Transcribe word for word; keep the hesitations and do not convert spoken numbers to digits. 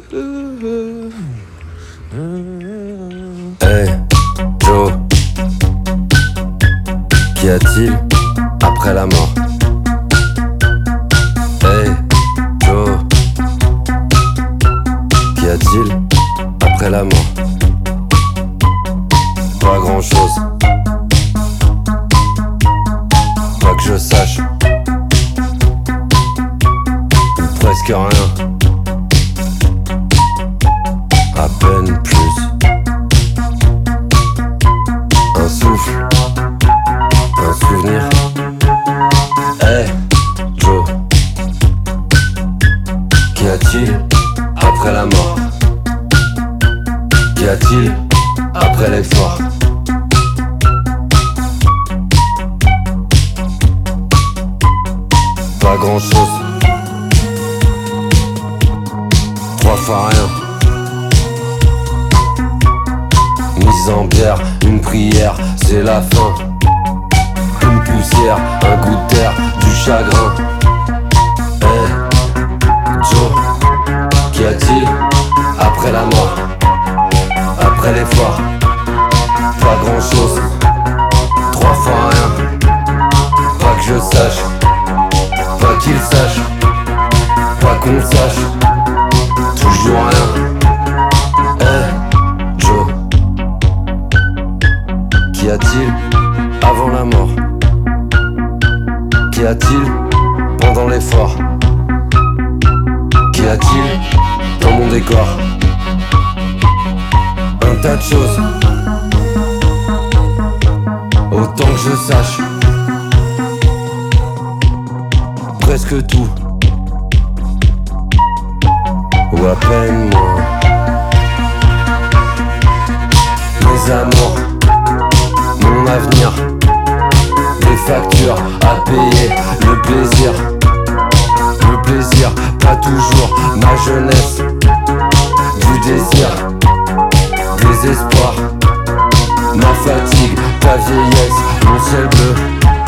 Hey, Joe, qu'y a-t-il après la mort? Hey, Joe, qu'y a-t-il après la mort? Pas grand-chose, pas que je sache, ou presque rien, à peine plus. Un souffle, un souvenir. Hey, Joe, qu'y a-t-il après la mort? Qu'y a-t-il après l'effort? Pas grand-chose, trois fois rien. Mise en bière, une prière, c'est la fin. Une poussière, un goût d'air, du chagrin. Hey, Joe, qu'y a-t-il après la mort? Après l'effort, pas grand-chose, trois fois rien. Pas que je sache, pas qu'il sache, pas qu'on sache, toujours rien. Hey, Joe, qu'y a-t-il avant la mort? Qu'y a-t-il pendant l'effort? Qu'y a-t-il dans mon décor? Un tas de choses, autant que je sache, presque tout, ou à peine moins. Mes amours, mon avenir, les factures à payer, le plaisir, le plaisir, pas toujours, ma jeunesse, du désir, désespoir, ma fatigue, ta vieillesse, mon ciel bleu.